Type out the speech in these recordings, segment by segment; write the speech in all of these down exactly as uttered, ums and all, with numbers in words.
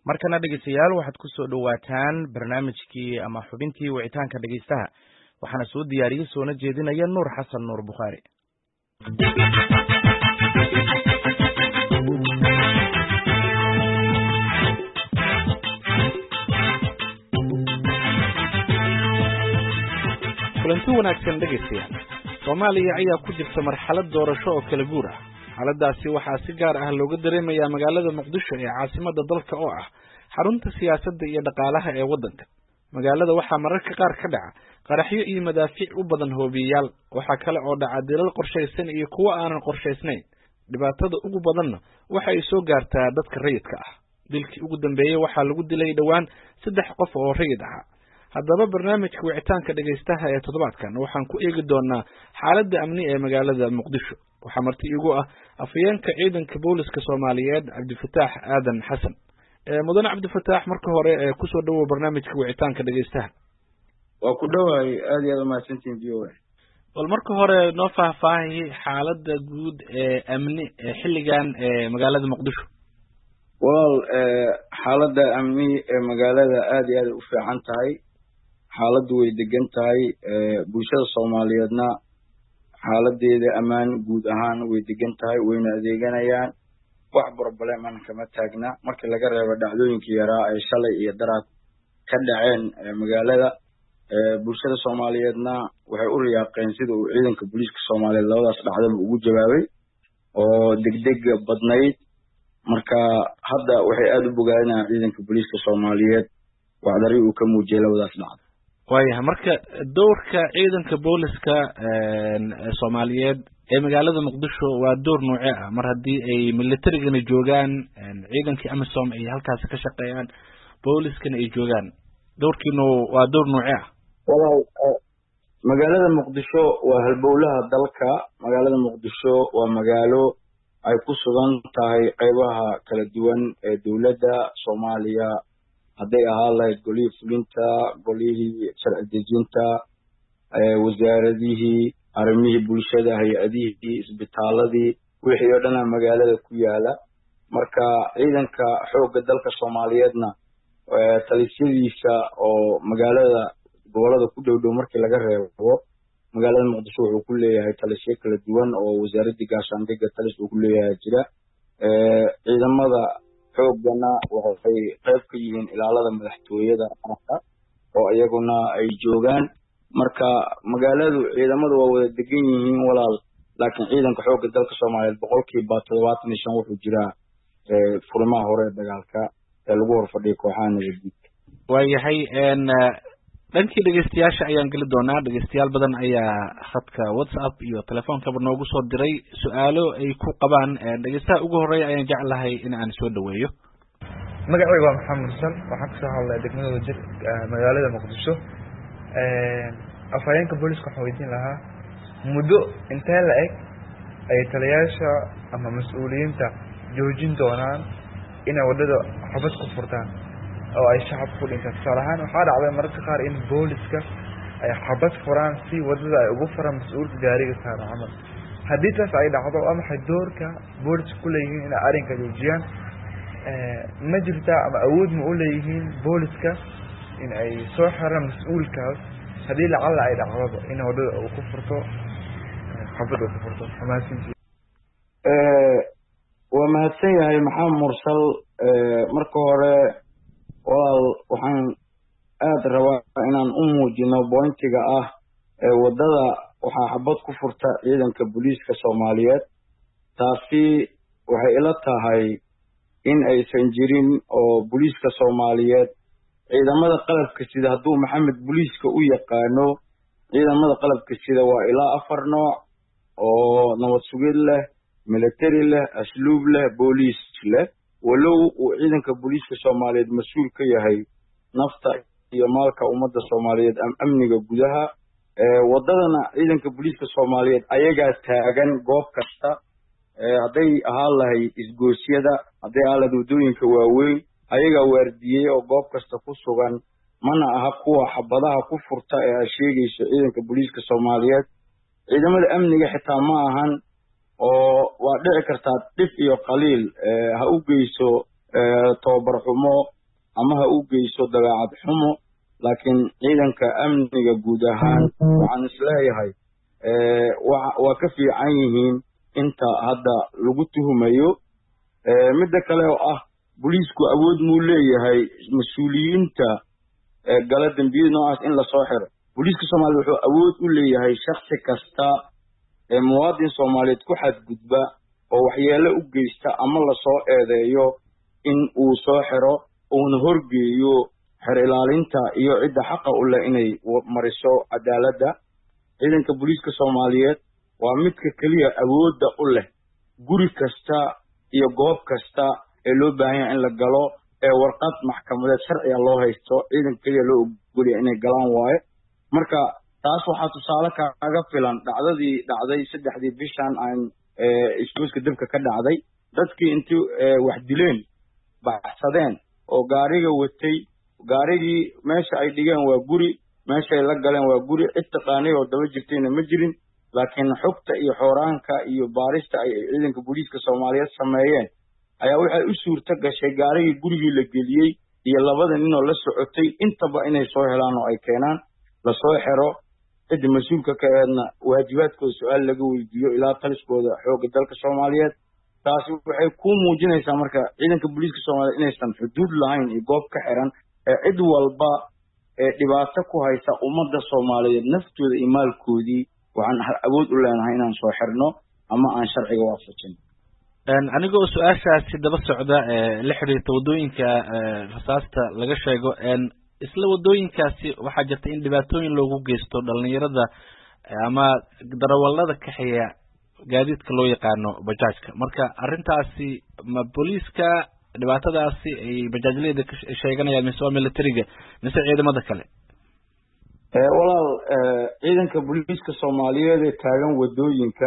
markana dhegeystayaal waxaad ku soo dhawaataan barnaamijkii ama xubintii wicitaanka dhegeystaha waxaana soo diyaariyay soona jeedinaya Nuur Xasan Nuur Bukhari. kulanti wanaagsan dhegeystayaal. Soomaaliya ayaa ku jirta marxalad doorasho oo kala guur ah. xaaladaasi waxaa si gaar ah looga dareemayaa magaalada Muqdisho ee caasimadda dalka oo ah xarunta siyaasadda iyo dhaqaalaha ee waddanka. magaalada waxaa mararka qaar ka dhaca qaraxyo iyo madaafiic u badan hoobiyaal, waxaa kale oo dhaca dilal qorshaysan iyo kuwo aanan qorshaysnayn. dhibaatada ugu badanna waxa ay soo gaartaa dadka rayidka ah. dilkii ugu dambeeyay waxaa lagu dilay dhawaan saddex qof oo rayid ah. haddaba barnaamijka wicitaanka dhegeystaha ee toddobaadkan waxaan ku eegi doonaa xaaladda amni ee magaalada Muqdisho. waxaa marti igu ah afayeenka ciidanka booliska Soomaaliyeed Cabdifataax Aadan Xasan. ee mudane Cabdifataax, marka hore ee ku soo dhawow barnaamijka wicitaanka dhegeystaha. waa ku dhawaay aad iyo aad mahadsantiin V O A. bal marka hore noo faahfaahi xaaladda guud ee amni ee xilligan ee magaalada Muqdisho. walaal xaaladda amni ee magaalada aad iyo aad u fiican tahay. xaaladdu way degan tahay. bulshada Soomaaliyeedna xaaladeeda ammaan guud ahaan way degan tahay, wayna adeeganayaan. wax problem aan kama taagna markii laga reebo dhacdooyinkii yaraa ee shalay iyo daraad ka dhaceen magaalada. bulshada Soomaaliyeedna waxay u riyaaqeen sida uu ciidanka booliska Soomaaliyeed labadaas dhacdaba ugu jawaabay oo degdeg badnayd. marka hadda waxay aad u bogaadinayaan ciidanka booliska Soomaaliyeed wacdari uu ka muujiyay labadaas dhacdo. waayahay, marka doorka ciidanka booliska Soomaaliyeed ee magaalada Muqdisho waa door noocee ah mar haddii ay militarigana joogaan, ciidankii AMISOM ay halkaas ka shaqeeyaan, booliskana ay joogaan, doorkiinu waa door noocee ah? walaal magaalada Muqdisho waa halbowlaha dalka. magaalada Muqdisho waa magaalo ay ku sugan tahay qaybaha kala duwan ee dowladda Soomaaliya, hadday ahaan lahayd golihii fulinta, golihii sharci dejinta, wasaaradihii, arrimihii bulshada, hay-adihii, isbitaaladii, wixii oo dhan magaalada ku yaala. marka ciidanka xoogga dalka Soomaaliyeedna talisyadiisa oo magaalada gobolada ku dhow dhow markii laga reebo, magaalada Muqdisho wuxuu ku leeyahay talisyo kala duwan oo wasaaradda gaashaandhigga talis uu ku leeyahay jira. ciidamada xoogana waxay qayb ka yihiin ilaalada madaxtooyada qaranka oo iyaguna ay joogaan. marka magaaladu ciidamadu waa wada degan yihiin walaal, laakiin ciidanka xoogga dalka Soomaaliyeed boqolkiiba toddobaatan iyo shan wuxuu jiraa furimaha hore ee dagaalka ee lagu horfadhiyo kooxaha nabadgelyada. waayahay, dhankii dhegeystayaasha ayaan geli doonaa. dhegeystayaal badan ayaa khadka WhatsApp iyo telefoonkaba noogu soo diray su-aalo ay ku qabaan. dhegeystaha ugu horeeya ayaan jeclahay in aan soo dhaweeyo. magacayga waa Maxamed Mursal, waxaan kasoo hadlay degmada Wadajir magaalada Muqdisho. afayeenka booliska waxaan weydiin lahaa muddo intee la eg ay taliyayaasha ama mas-uuliyiinta joojin doonaan inay wadada xabad ku furtaan oo ay shacabka ku dhintaan? tusaale ahaan waxaa dhacday mararka qaar in booliska ay xabad furaan si wadada ay ugu furaan mas-uulka gaariga saaran camal. haddii taas ay dhacdo, waa maxay doorka booliska ku leeyihiin inay arrinka joojiyaan? ma jirtaa ama awood ma u leeyihiin booliska in ay soo xiraan mas-uulkaas haddii lacalla ay dhacdaba in wadada uu ku furto xabad uu ku furto? mahadsantihiin. waa mahadsan yahay Maxamed Mursal. marka hore walaal waxaan aad rabaa inaan u muujino bointiga ah ee wadada waxaa xabad ku furta ciidanka booliska Soomaaliyeed. taasi waxay ila tahay in aysan jirin oo booliska Soomaaliyeed ciidamada qalabka sida hadduu Maxamed booliska u yaqaano, ciidamada qalabka sida waa ilaa afar nooc oo nabad sugid leh, military leh, asluub leh, booliis leh. walow uu ciidanka booliska Soomaaliyeed mas-uul ka yahay nafta iyo maalka ummadda Soomaaliyeed am amniga gudaha. wadadana ciidanka booliska Soomaaliyeed ayagaa taagan goob kasta, hadday ahaan lahayd isgoosyada, hadday ahaan lahayd waddooyinka waaweyn, ayagaa waardiyey oo goob kasta ku sugan. mana aha kuwa xabadaha ku furta ee ay sheegayso ciidanka booliska Soomaaliyeed. ciidamada amniga xitaa ma ahan oo waa dhici kartaa dhif iyo qaliil ha u geyso tababar xumo ama ha u geyso dabeecad xumo laakiin ciidanka amniga guud ahaan waxaan isleeyahay waa ka fiican yihiin inta hadda lagu tuhumayo midda kale oo ah booliisku awood muu leeyahay mas-uuliyiinta gala dembiyada noocaas in lasoo xiro booliiska soomaaliya wuxuu awood u leeyahay shaksi kasta ee muwaadin soomaaliyeed ku xadgudba oo waxyeelo u geysta ama lasoo eedeeyo in uu soo xiro uuna horgeeyo xer ilaalinta iyo cidda xaqa u leh inay mariso cadaaladda ciidanka booliiska soomaaliyeed waa midka keliya awoodda u leh guri kasta iyo goob kasta ee loo baahan yahay in la galo ee warqad maxkamadeed sharciga loo haysto ciidanka keliya loo ogolya inay galaan waaye marka taas waxaa tusaale kaaga filan dhacdadii dhacday saddexdii bishan aan iskuuska dabka ka dhacday dadkii intii wax dileen baxsadeen oo gaariga watay gaarigii meesha ay dhigeen waa guri meeshaay la galeen waa guri cid taqaanay oo daba jirtayna ma jirin laakiin xogta iyo xooraanka iyo baarista ay ciidanka booliiska soomaaliyeed sameeyeen ayaa waxay u suurto gashay gaarigii gurigii la geliyey iyo labada ninoo la socotay intaba inay soo helaan oo ay keenaan lasoo xero cidda mas-uulka ka eedna waajibaadkooda su-aal laga weydiiyo ilaa taliskooda xoogga dalka soomaaliyeed taasi waxay ku muujinaysaa marka ciidanka booliiska soomaaliyeed inaysan xuduud lahayn iyo goob ka xiran ee cid walba ee dhibaato ku haysa ummadda soomaaliyeed naftooda iyo maalkoodii waxaan awood u leenahay inaan soo xirno ama aan sharciga waafajin anigoo su-aashaasi daba socda la xiriirta waddooyinka rasaasta laga sheego isla waddooyinkaasi waxaa jirta in dhibaatooyin loogu geysto dhalinyarada ama darawalada kaxeeya gaadiidka loo yaqaano bajaajka marka arrintaasi ma booliiska dhibaatadaasi ay bajaajleyda ka sheeganayaan mise waa militariga mise ciidamada kale walaal ciidanka booliiska soomaaliyeed ee taagan waddooyinka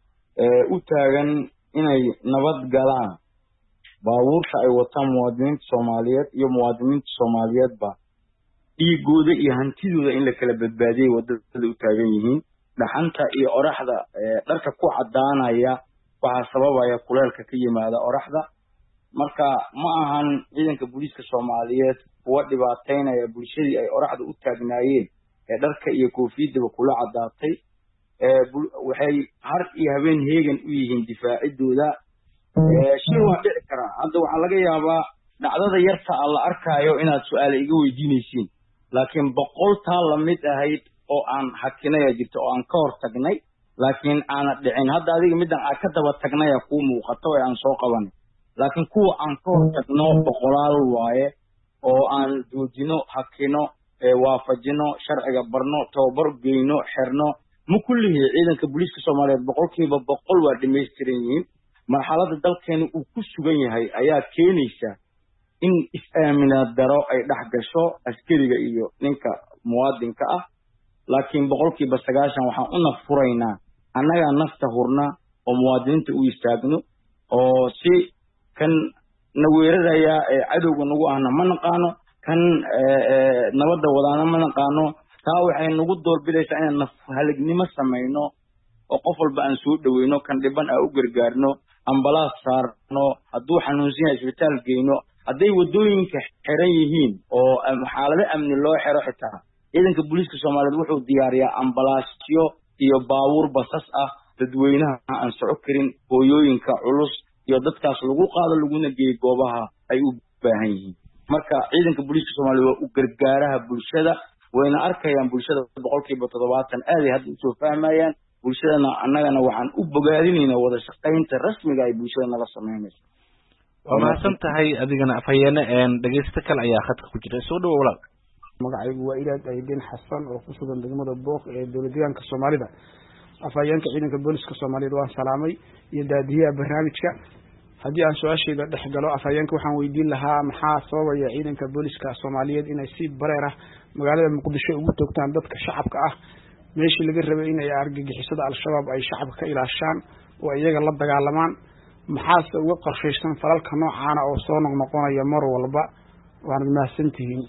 u taagan inay nabad galaan baabuurta ay wataan muwaadiniinta soomaaliyeed iyo muwaadiniinta soomaaliyeedba dhiigooda iyo hantidooda in la kala badbaadiyay waddada u taagan yihiin dhaxanta iyo oraxda dharka ku caddaanaya waxaa sababaya kuleelka ka yimaada oraxda marka ma ahan ciidanka booliiska soomaaliyeed kuwa dhibaataynaya bulshadii ay oraxda u taagnaayeen ee dharka iyo koofiyadaba kula caddaatay waxay har iyo habeen heegan u yihiin difaacidooda shay waa dhici karaa hadda waxaa laga yaabaa dhacdada yarta a la arkaayo inaad su-aale iga weydiinaysiin laakiin boqol taa lamid ahayd oo aan hakinaya jirto oo aan ka hor tagnay laakiin aana dhicin hadda adiga middan aan ka daba tagnaya kuu muuqato ee aan soo qabanay laakiin kuwa aan ka hor tagno boqolaal waaye oo aan joojino hakino waafajino sharciga barno tababar geyno xerno ma kullihii ciidanka booliiska soomaaliyeed boqolkiiba boqol waa dhamaystiran yihiin marxaladda dalkeena uu ku sugan yahay ayaa keenaysa in is-aaminaad daro ay dhex gasho askariga iyo ninka muwaadinka ah laakiin boqolkiiba sagaashan waxaan u naf furaynaa annagaa nafta hurna oo muwaadiniinta u istaagno oo si kan na weeraraya ee cadowga nagu ahna ma naqaano kan nabadda wadaana ma naqaano taa waxay nagu doorbidaysaa inaan naf halignimo samayno oo qof walba aan soo dhaweyno kan dhiban aan u gargaarno ambalaas saarno hadduu xanuunsan yahay isbitaal geyno hadday waddooyinka xiran yihiin oo xaalado amni loo xiro xitaa ciidanka booliiska soomaaliyeed wuxuu diyaariyaa ambalaasyo iyo baabuur basas ah dadweynaha aan soco karin hooyooyinka culus iyo dadkaas lagu qaado laguna geeyo goobaha ay u baahan yihiin marka ciidanka booliiska soomaaliyeed waa u gargaaraha bulshada wayna arkayaan bulshada boqolkiiba toddobaatan aaday hadda usoo fahmayaan bulshadana annagana waxaan u bogaadinaynaa wada shaqaynta rasmiga ay bulshada nala samaynayso waa mahadsan tahay adigana afhayeene dhegeysto kale ayaa khadka ku jira soo dhawo walaal magacaygu waa ilaad aydin xasan oo ku sugan degmada booq ee dowlad deegaanka soomaalida afhayeenka ciidanka booliska soomaaliyeed waan salaamay iyo daadiyaha barnaamijka haddii aan su-aashayda dhex galo afhayeenka waxaan weydiin lahaa maxaa sababaya ciidanka booliska soomaaliyeed inay si bareer ah magaalada muqdisho ugu toogtaan dadka shacabka ah meeshii laga rabay inay argagixisada al-shabaab ay shacabka ka ilaashaan oo iyaga la dagaalamaan maxaase uga qorshaysan falalka noocaana oo soo noqnoqonaya mar walba waanad mahadsan tihiin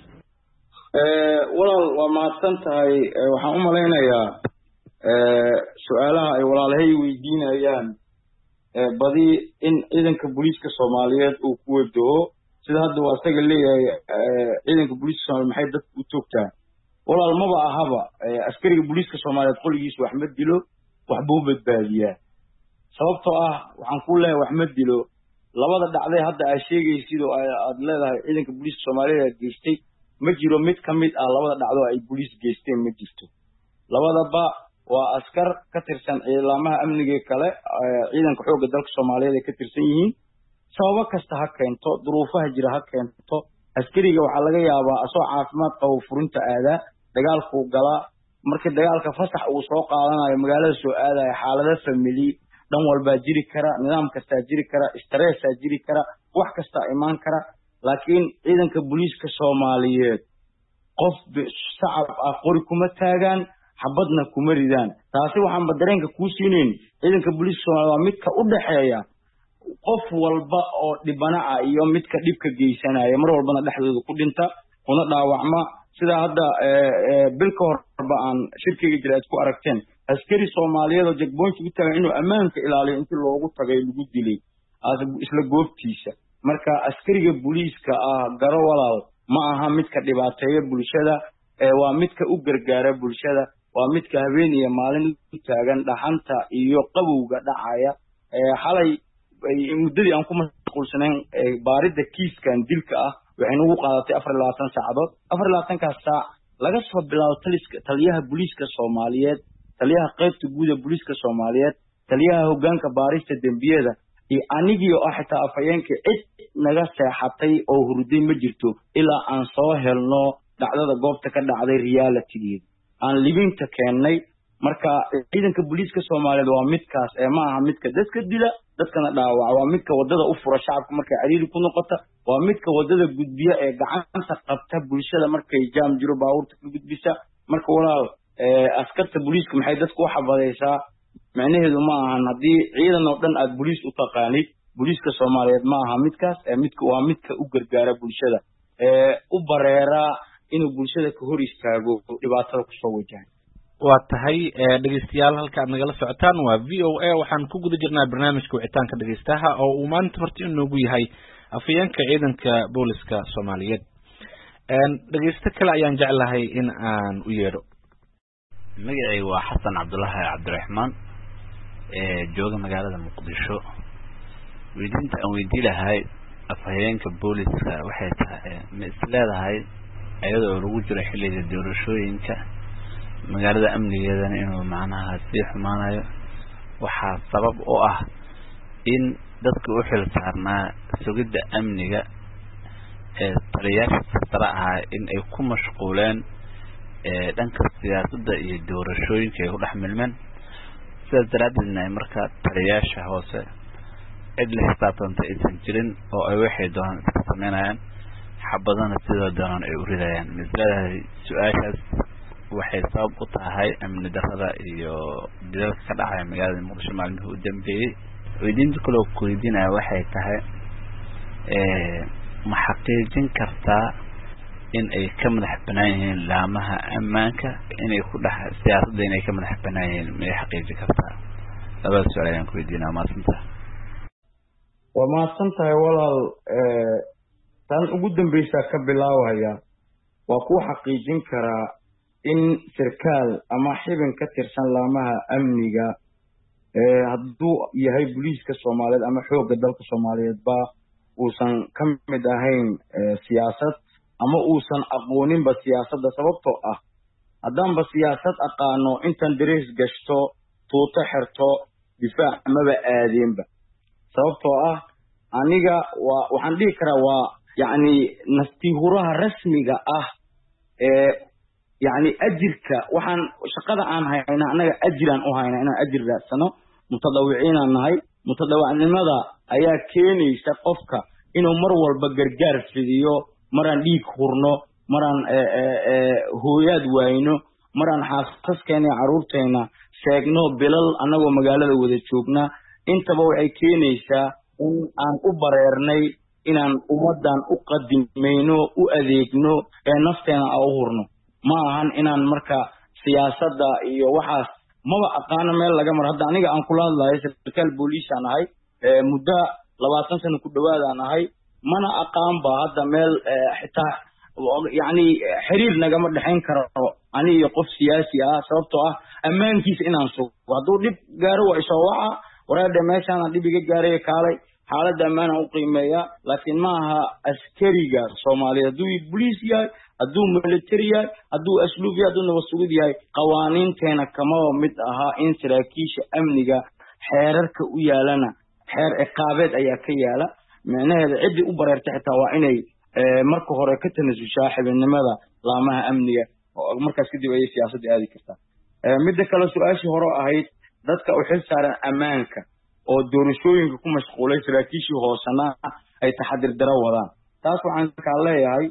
walaal waa mahadsan tahay waxaan u malaynayaa su-aalaha ay walaalahay weydiinayaan badi in ciidanka booliiska soomaaliyeed uu ku wajaho sida hadda waa isaga leeyahay ciidanka booliiska Soomaaliyeed maxay dadku u toogtaan walaal maba ahaba askariga booliiska Soomaaliyeed qoligiisa wax ma dilo wax buu badbaadiyaa sababtoo ah waxaan ku leeyahay wax ma dilo labada dhacday hadda ay sheegaysid oo aad leedahay ciidanka booliiska Soomaaliyeed geystay ma jiro mid ka mid ah labada dhacdo ay booliis geysteen ma jirto labadaba waa askar ka tirsan ciidamada amniga kale ciidanka xoogga dalka Soomaaliyeed ay ka tirsan yihiin sabab kasta ha keento duruufaha jira ha keento askariga waxa laga yaabaa asoo caafimaad qabo furinta aada dagaalku gala markii dagaalka fasax uu soo qaadanayo magaalada soo aadaya xaalada family dhan walba jiri kara nidaam kasta jiri kara stress jiri kara wax kasta iman kara laakiin ciidanka booliiska Soomaaliyeed qof shacab ah qori kuma taagan xabadna kuma ridaan taasi waxaan badareenka ku siineen ciidanka booliiska Soomaaliyeed waa midka u dhaxeeya qof walba oo dhibana ah iyo midka dhibka geysanaya mar walbana dhaxdooda ku dhinta una dhaawacma sida hadda bilka horba aan shirkiga jira isku aragteen askari Soomaaliyeed oo jagboonti u taagay inuu ammaanka ilaaliyo intii loogu tagay lagu dilay isla goobtiisa marka askariga booliiska ah garo walaal ma aha midka dhibaateeya bulshada ee waa midka u gargaara bulshada waa midka habeen iyo maalin u taagan dhaxanta iyo qabowga dhacaya ee xalay muddadii aan ku mashquulsanayn baarida kiiskan dilka ah waxay nagu qaadatay afar iyo labaatan saacadood afar iyo labaatan kaas saac laga soo bilaabo taliska taliyaha booliiska Soomaaliyeed taliyaha qaybta guud ee booliiska Soomaaliyeed taliyaha hoggaanka baarista dambiyada iyo anigii oo xitaa afayeenka cid naga seexatay oo hurday ma jirto ilaa aan soo helno dhacdada goobta ka dhacday reality aan libinta keenay marka ciidanka booliiska Soomaaliyeed waa midkaas ee ma aha midka dadka dila dadkana dhaawac waa midka wadada u fura shacabka markay cariiri ku noqoto waa midka wadada gudbiya ee gacanta qabta bulshada markay jaam jiro baabuurta ka gudbisa marka walaal askarta booliiska maxay dadku u xabadaysaa macnaheedu ma ahan haddii ciidan oo dhan aad booliis u taqaanid booliiska Soomaaliyeed ma aha midkaas ee midka waa midka u gargaara bulshada ee u bareera inuu bulshada ka hor istaago dhibaatada ku soo wajahay waa tahay dhageystayaal halka aad nagala socotaan waa V O A waxaan ku guda jirnaa barnaamijka wicitaanka dhageystaha oo uu maanta marti inoogu yahay afayeenka ciidanka booliska Soomaaliyeed dhageysta kale ayaan jeclahay in aan u yeedho magacaygu waa xasan cabdullaahi cabdiraxmaan ee jooga magaalada muqdisho weydiinta aan weydii lahay afhayeenka booliska waxay tahay ma isleedahay iyadoo lagu jiro xilliga doorashooyinka magaalada amnigeedana inuu macnaha sii xumaanayo waxaa sabab u ah in dadka u xil saarnaa sugidda amniga ee taliyaasha sare ahaa in ay ku mashquuleen dhanka siyaasadda iyo doorashooyinka ay ku dhex milmeen sidaas daraaddeedna ay markaa taliyaasha hoose cid la xisaabtanta aysan jirin oo ay waxay doonaan iska sameynayaan xabadana sidoo doonaan ay u ridayaan misleedahay su-aashaas waxay sabab u tahay amni darrada iyo dilalka ka dhacaya magaalada muqdisho maalmihii u dambeeyey weydiinta kaloo ku weydiinaya waxay tahay ma xaqiijin kartaa in ay ka madax banaan yihiin laamaha ammaanka inay ku dhex siyaasadda inay ka madax banaan yihiin may xaqiijin kartaa labada su-aal ayaan ku weydiinaya waa mahadsantahay waa mahadsan tahay walaal tan ugu dambeysaa ka bilaawaya waa ku xaqiijin karaa in sarkaal ama xibin ka tirsan laamaha amniga hadduu yahay booliiska Soomaaliyeed ama xoogga dalka Soomaaliyeed ba uusan ka mid ahayn siyaasad ama uusan aqooninba siyaasadda sababtoo ah haddaanba siyaasad aqaano intan darees gashto tuuto xirto difaac amaba aadeenba sababtoo ah aniga waa waxaan dhihi karaa waa yacni naftihuraha rasmiga ah ee yacni ajirka waxaan shaqada aan hayna annaga ajiraan u hayna inaan ajir raadsano mutadawiciinaan nahay mutadawacnimada ayaa keenaysa qofka inuu mar walba gargaar fidiyo maraan dhiig hurno maraan hooyaad waayno maraan xaasaskeenna iyo carruurteenna sheegno bilal annagoo magaalada wada joogna intaba waxay keenaysaa in aan u bareernay inaan ummaddan u qadimayno u adeegno ee nafteena aan u hurno ma ahan inaan marka siyaasadda iyo waxaas maba aqaano meel laga maro hadda aniga aan kula hadlayo sarkaal booliisaan ahay muddo labaatan sano ku dhawaadaan ahay mana aqaan ba hadda meel xitaa yani xiriir nagama dhexayn karo ani iyo qof siyaasi ah sababtoo ah ammaankiisa inaan sugo hadduu dhib gaaro waa isoo waca waraadha meeshaan dhib iga gaaray kaalay xaaladda ammaana u qiimeeya laakiin ma aha askariga Soomaaliyeed hadduu police yahay hadduu military yahay hadduu asluub yahay hadduu nabad sugid yahay qawaaniinteena kama mid aha in saraakiisha amniga xeerarka u yaalana xeer ciqaabeed ayaa ka yaala macnaheedu cidii u bareertay xitaa waa inay marka hore ka tanasushaa xibinimada laamaha amniga oo markaas kadib ay siyaasadda aadi kartaa midda kale su'aashii hore ahayd dadka u xil saaran ammaanka oo doorashooyinka ku mashquulay saraakiishii hoosana ay taxadir daro wadaan taas waxaan ka leeyahay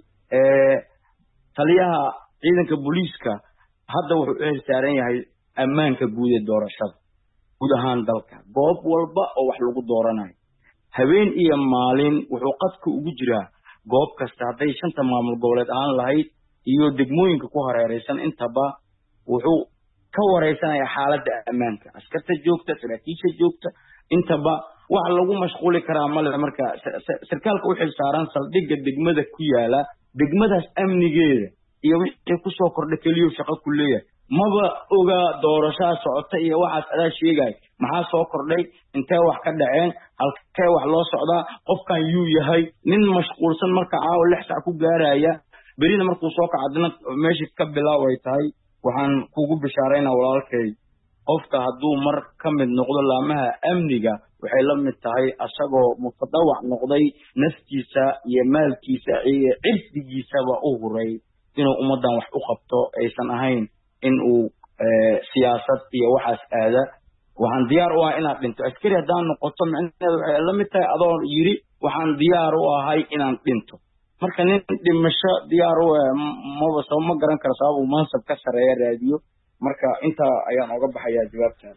taliyaha ciidanka booliiska hadda wuxuu u xil saaran yahay ammaanka guud ee doorashada guud ahaan dalka goob walba oo wax lagu dooranayo habeen iyo maalin wuxuu qadka ugu jiraa goob kasta hadday shanta maamul goboleed ahaan lahayd iyo degmooyinka ku hareeraysan intaba wuxuu ka wareysanaya xaaladda ammaanka askarta joogta saraakiisha joogta intaba wax lagu mashquuli karaa male marka sarkaalka u xil saaran saldhigga degmada ku yaala degmadaas amnigeeda iyo wixii ku soo kordhay kaliya shaqo ku leeyahay maba oga doorashada socota iyo waxaas adaa sheegay maxaa soo kordhay intee wax ka dhaceen halkee wax loo socdaa qofkan yuu yahay nin mashquulsan marka caawa lix saac ku gaaraya berina markuu soo kacadna meeshii ka bilaaway tahay waxaan kugu bishaaraynaa walaalkay qofka hadduu mar ka mid noqdo laamaha amniga waxay la mid tahay asagoo mutadawac noqday naftiisa iyo maalkiisa iyo cirdigiisaba u huray inuu ummadan wax u qabto aysan ahayn in uu siyaasad iyo waxaas aada waxaan diyaar u ahay inaad dhinto askari haddaan noqoto micnaheedu waxay la mid tahay adoo yiri waxaan diyaar u ahay inaan dhinto marka nin dhimasho diyaar u maba soo ma garan karo sabab uu mansab ka sareeya raadiyo marka inta ayaan uga baxayaa jawaabtaada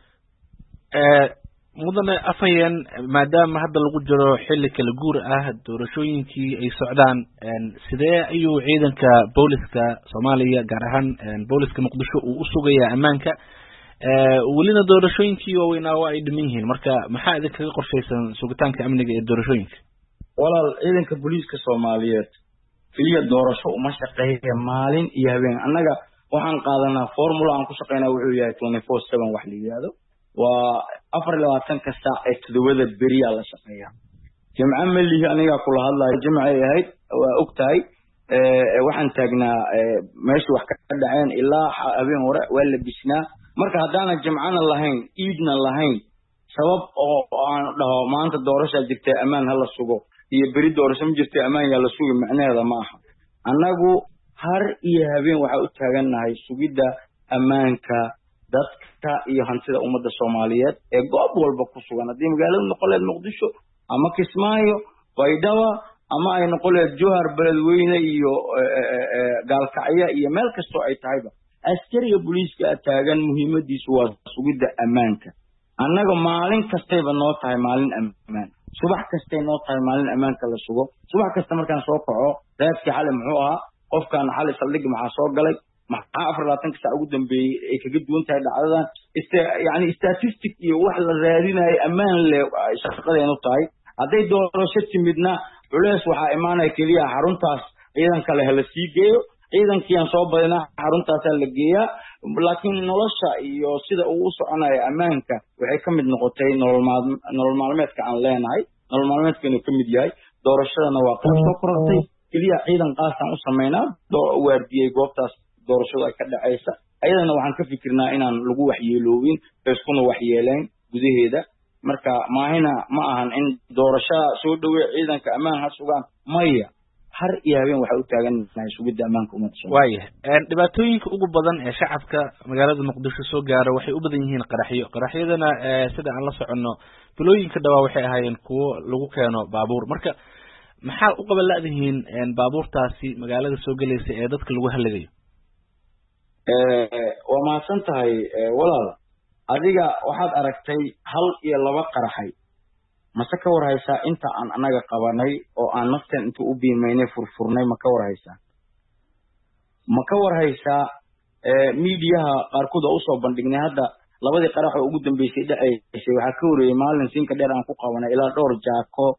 ee mudane afayeen maadaama hadda lagu jiro xilli kala guur ah doorashooyinkii ay socdaan sidee ayuu ciidanka booliska Soomaaliya gaar ahaan booliska Muqdisho uu u sugayaa ammaanka ee welina doorashooyinkii waaweynaa waa ay dhiman yihiin marka maxaa idin kaga qorshaysan sugitaanka amniga ee doorashooyinka walaal ciidanka booliska Soomaaliyeed kaliya doorasho uma shaqeeyo maalin iyo habeen annaga waxaan qaadanaa formula aan ku shaqeynaa wuxuu yahay twenty-four seven wax la yiraahdo waa afar iyo labaatan ka saac ee todobada beri la shaqeeyaa jamca malihi aniga kula hadlayo jamca ay ahayd waa ogtahay ee waxaan taagnaa meeshii wax ka dhaceen ilaa habeen hore waa la bisnaa marka haddaana jamcana lahayn iidna lahayn sabab oo aan dhaho maanta doorasho jirtay amaan hala sugo iyo beri doorasho ma jirtay amaan yaa la sugi macnaheeda ma aha annagu har iyo habeen waxa u taaganahay sugidda ammaanka dadka iyo hantida ummadda Soomaaliyeed ee goob walba ku sugan hadii magaalada noqoleed Muqdisho ama Kismaayo Baydhabo ama ay noqoleed Jowhar Beledweyne iyo Gaalkacyo iyo meel kasto ay tahayba askariga booliska taagan muhiimadiisu waa sugidda ammaanka annaga maalin kastayba noo tahay maalin ammaan subax kastay noo tahay maalin ammaanka la sugo subax kasta markaan soo kaco raadkii xal muxuu ahaa qofkan xal saldhig maxaa soo galay maxaa afar iyo labaatan saac ugu dambeeyay ay kaga duwan tahay dhacdadan yani statistic iyo wax la raadinayo ammaan leh shaqadeenu tahay hadday doorasho timidna culeys waxaa imaanaya keliya xaruntaas ciidanka leh la sii geeyo ciidankii aan soo badinaa xaruntaas la geeyaa laakiin nolosha iyo sida uu u soconayo ammaanka waxay ka mid noqotay nolol maalmeedka aan leenahay nolol maalmeedkeenu ka mid yahay doorashadana waa qayb soo korortay keliya ciidan qaasaan u sameynaa waardiyey goobtaas doorashada ka dhacaysa ayadana waxaan ka fikirnaa inaan lagu waxyeeloobin iskuna waxyeeleen gudaheeda marka maahina ma ahan in doorashada soo dhaweey ciidanka ammaan ha sugaan maya har iyo habeen waxa u taagannahay sugidda ammaanka ummadda Soomaaliya waaye dhibaatooyinka ugu badan ee shacabka magaalada Muqdisho soo gaara waxay u badan yihiin qaraxyo qaraxyadana sida aan la socono bilooyinka dhawaa waxay ahaayeen kuwo lagu keeno baabuur marka maxaa u qabanlaadihiin baabuurtaasi magaalada soo galaysa ee dadka lagu halagayo ee waa maasan tahay walaal adiga waxaad aragtay hal iyo laba qaraxay mase ka warhaysaa inta aan anaga qabanay oo aan naftan inta u biimaynay furfurnay ma ka warhaysaa ma ka warhaysaa ee miidiyaha qaarkood oo soo bandhignay hadda labadii qarax oo ugu dambeysay dhacaysay waxa ka wareeyay maalin siinka dheer aan ku qabanay ilaa dhowr jaako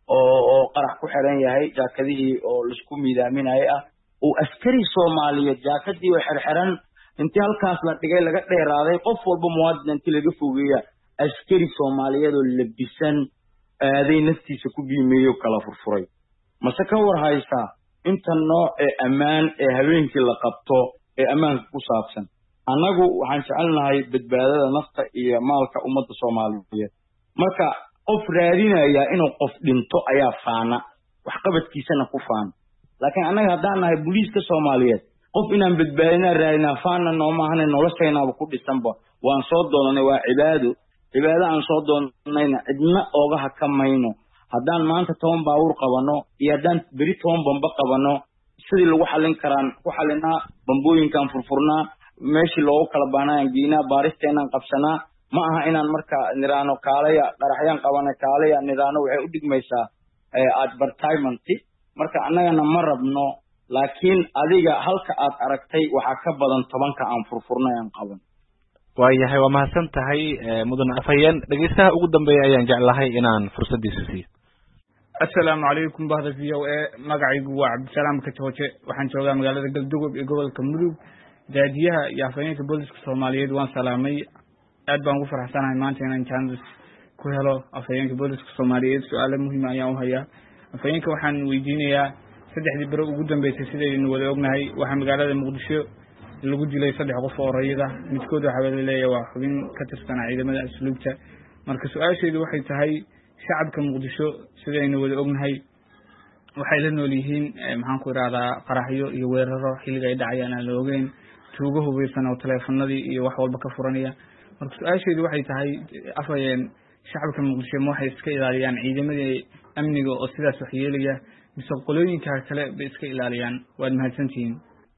oo oo qarax ku xiran yahay jaakadihii oo laisku miidaaminayay ah uu askari soomaaliyeed jaakadii oo xirxiran intii halkaas la dhigay laga dheeraaday qof walba muwaadin intii laga fogeeya askari soomaaliyeed oo labisan aaday naftiisa ku biimeeyo kala furfuray mase ka war haysaa inta nooc ee ammaan ee habeenkii la qabto ee ammaanka ku saabsan annagu waxaan jecelnahay badbaadada nafta iyo maalka ummadda soomaaliyeed marka qof raadinaya inuu qof dhinto ayaa faana waxqabadkiisana ku faana laakiin annaga haddaan nahay booliiska soomaaliyeed qof inaan badbaadinaa raadinaa faana noomahane noloshaynaaba ku dhisanba waan soo doonanay waa cibaado cibaado aan soo doonanayna cidna ooga hakamayno haddaan maanta toban baabuur qabano iyo haddaan beri toban bamba qabano sidii lagu xallin karaan ku xallinaa bambooyinkaan furfurnaa meeshii loogu kala baanayaan geynaa baaristeenaan qabsanaa ma aha inaan marka niraano kaalaya dharaxyaan qabana kaalaya niraano waxay u dhigmaysaa advertisement marka annagana ma rabno laakiin adiga halka aad aragtay waxaa ka badan tobanka aan furfurnay aan qaban waayahay waa mahadsan tahay mudane afhayeen dhegeystaha ugu dambeeya ayaan jeclahay inaan fursadiisa siiyo assalaamu calaykum bahda v o a magacaygu waa cabdisalaam katooje waxaan joogaa magaalada galdugob ee gobolka mudug daadiyaha iyo afhayeenka booliska soomaaliyeed waan salaamay aad baan ugu faraxsanahay maanta inaan jaanis ku helo afhayeenka booliska soomaaliyeed su-aalo muhiima ayaan u hayaa afhayeenka waxaan weydiinayaa saddexdii bero ugu dambeysay sidaynu wada ognahay waxaa magaalada muqdisho lagu dilay saddex qof oo rayida midkood waxaa la leeyahay waa xubin ka tirsan ciidamada asluubta marka su-aasheedu waxay tahay shacabka muqdisho sidaynu wada ognahay waxay la nool yihiin maxaan ku idhahdaa qaraxyo iyo weeraro xilliga ay dhacayaan aan la ogeyn tuugo hubeysan oo taleefanadii iyo wax walba ka furanaya marka su-aasheedu waxay tahay afhayeen shacabka muqdisho ma waxay iska ilaaliyaan ciidamadii amniga oo sidaas wax yeelaya mise qolooyinka kale bay iska ilaaliyaan waad mahadsantihiin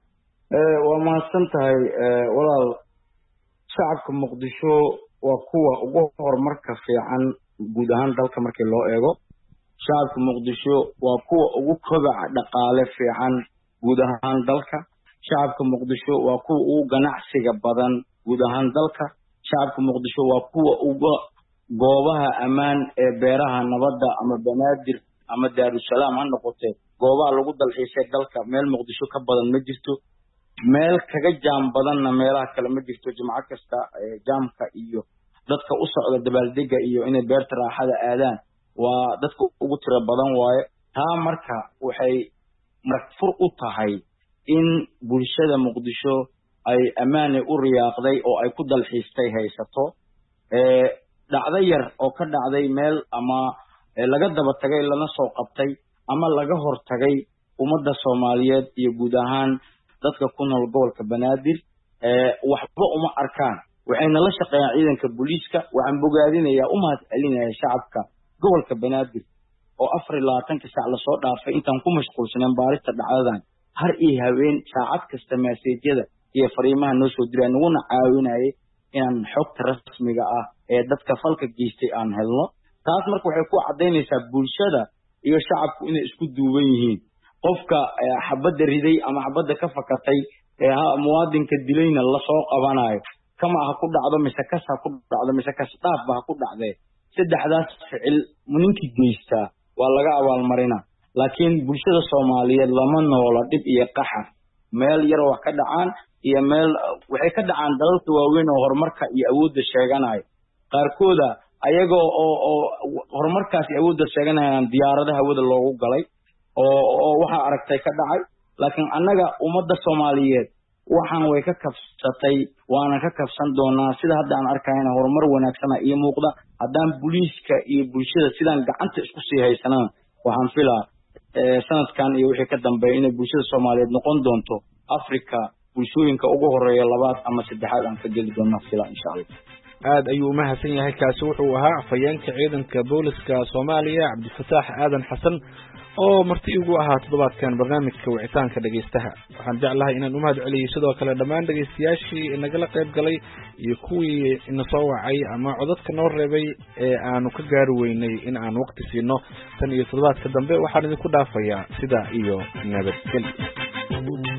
waa mahadsan tahay walaal shacabka muqdisho waa kuwa ugu horumarka fiican guud ahaan dalka markii loo eego shacabka muqdisho waa kuwa ugu kobaca dhaqaale fiican guud ahaan dalka shacabka muqdisho waa kuwa ugu ganacsiga badan guud ahaan dalka shacabka muqdisho waa kuwa uga goobaha ammaan ee beeraha nabadda ama banaadir ama daarusalaam ha noqotee goobaha lagu dalxiisay dalka meel muqdisho ka badan ma jirto meel kaga jaam badanna meelaha kale ma jirto jimco kasta jaamka iyo dadka u socda dabaaldega iyo inay beerta raaxada aadaan waa dadka ugu tiro badan waaye taa marka waxay marfur u tahay in bulshada muqdisho ay ammaanay u riyaaqday oo ay ku dalxiistay haysato dhacdo yar oo ka dhacday meel ama laga daba tagay lana soo qabtay ama laga hor tagay ummadda soomaaliyeed iyo guud ahaan dadka ku nool gobolka banaadir waxba uma arkaan waxayna la shaqeeyaan ciidanka booliiska waxaan bogaadinayaa u mahad celinaya shacabka gobolka banaadir oo afar iyo labaatanka saac lasoo dhaafay intaan ku mashquulsaneen baarista dhacdadan har iyo haween saacad kasta maaseejyada iyo fariimaha noo soo diraya naguna caawinayay inaan xogta rasmiga ah ee dadka falka geystay aan helno taas marka waxay ku caddaynaysaa bulshada iyo shacabku inay isku duuban yihiin qofka xabadda riday ama xabadda ka fakatay ee muwaadinka dilayna lasoo qabanayo kama ha ku dhacdo mise kas ha ku dhacdo mise kas dhaafba ha ku dhacdee saddexdaas ficil ninkii geystaa waa laga abaalmarina laakiin bulshada soomaaliyeed lama noola dhib iyo qaxar meel yar wax ka dhacaan iyo meel waxay ka dhacaan dalalka waaweyn oo horumarka iyo awoodda sheeganayo qaarkooda ayagoo oo oo horumarkaasi awoodda sheeganayaan diyaarada hawada loogu galay oo oo waxaa aragtay ka dhacay laakiin annaga ummadda soomaaliyeed waxaan way ka kabsatay waana ka kabsan doonaa sida hadda aan arkayna horumar wanaagsana iyo muuqda haddaan booliiska iyo bulshada sidaan gacanta isku sii haysanana waxaan filaa sanadkan iyo wixii ka dambeeya inay bulshada soomaaliyeed noqon doonto africa bulshooyinka ugu horeeya labaad ama saddexaad aan ka geli doona filaa insha allah aad ayuu umahadsan yahay kaasi wuxuu ahaa afhayeenka ciidanka booliska soomaaliya cabdifataax aadan xasan oo marti igu ahaa toddobaadkan barnaamijka wicitaanka dhegeystaha waxaan jeclahay inaan umahad celiyey sidoo kale dhammaan dhegeystayaashii nagala qayb galay iyo kuwii ina soo wacay ama codadka noo reebay ee aanu ka gaari weynay in aan waqti siino tan iyo toddobaadka dambe waxaan idinku dhaafayaa sidaa iyo nabadgelyo.